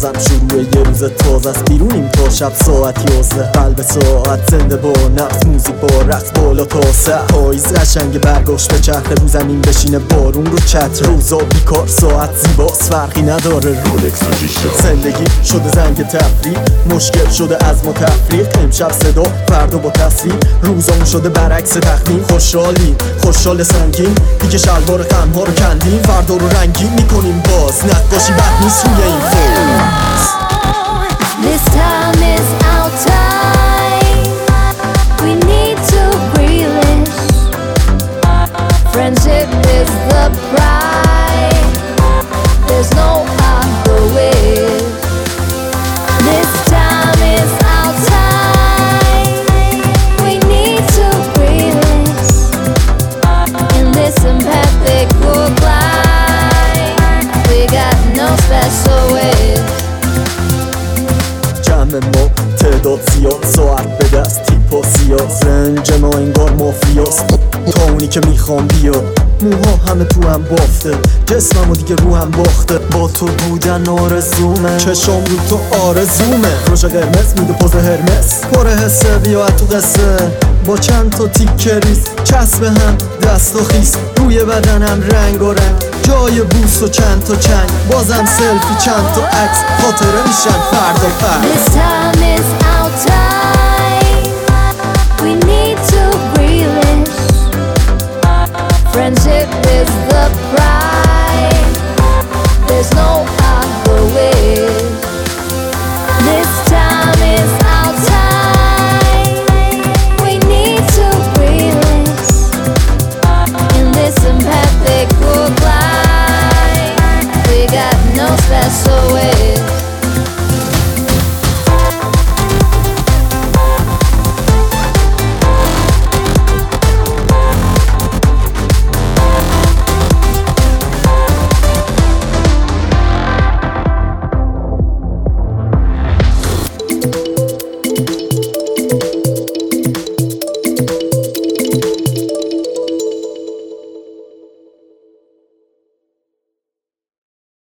بازم شروع یه روز تازه است. بیرونیم تا شب ساعت 11، قلب ساعت زنده با نفس، موزیک با رقص بالا تا سه. پاییز قشنگ برگاش به چرخه، رو زمین بشینه بارون رو چتر. روزا بیکار ساعت زیباست، فرقی نداره رولکس و جیشتا. زندگی شده زنگ تفریح، مشکل شده از ما تفریق. امشب صدا فردا با تصویر، روزامون شده برعکس تخمین. خوشحالیم خوشحال سنگین، دیگه شلوار غم‌ها رو کندیم. فردا رو رنگین میکنیم باز، نقاشی بد نیست روی این فوز. This time is our time. We need to relish. Friendship is the prize. There's no other way. This time is our time. We need to relish. In this empathic world line, we got no special ways. جمع ما تعداد زیاد، ساعت به دست تیپ و سیاه. زنج ما انگار مافیاست، تا اونی که میخوام بیا. موها همه تو هم بافته، جسمم و دیگه رو هم باخته. با تو بودن آرزومه، چشم رو تو آرزومه. روش قرمز میده پوز هرمس، پر حسه بیا تو قصه. با چند تا تیکه ریز چسب هم دست و خیس، روی بدنم رنگ و رنگ، جای بوس و چند تا چنگ. بازم سلفی چند تا عکس، خاطره میشن فردا فرد. This time is our time. We need to relish. Friendship is the prize. There's no other way. This time is our time. We need to relish. In this empathic world line, we got no special way.